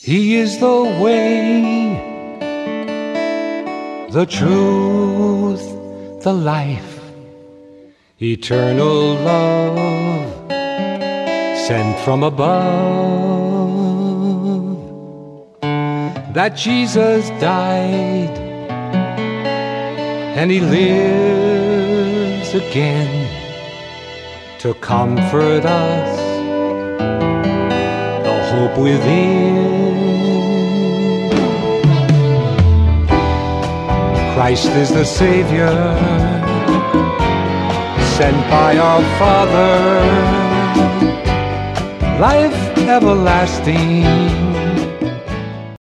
He is the way, the truth, the life, eternal love sent from above. That Jesus died and He lives again to comfort us, the hope within. Christ is the Savior, sent by our Father, life everlasting